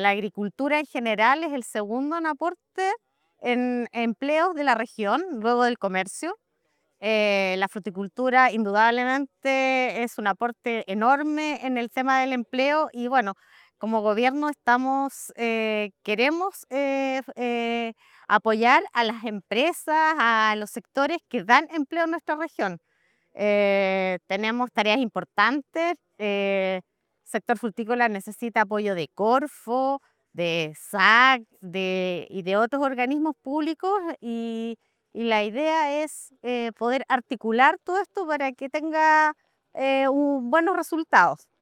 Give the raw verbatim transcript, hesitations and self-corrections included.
la agricultura en general es el segundo en aporte en empleos de la región, luego del comercio. Eh, la fruticultura indudablemente es un aporte enorme en el tema del empleo y bueno, como gobierno estamos, eh, queremos eh, f- eh, apoyar a las empresas, a los sectores que dan empleo en nuestra región. Eh, tenemos tareas importantes. Eh, sector frutícola necesita apoyo de Corfo, de S A C de, y de otros organismos públicos y, y la idea es eh, poder articular todo esto para que tenga eh, un- buenos resultados.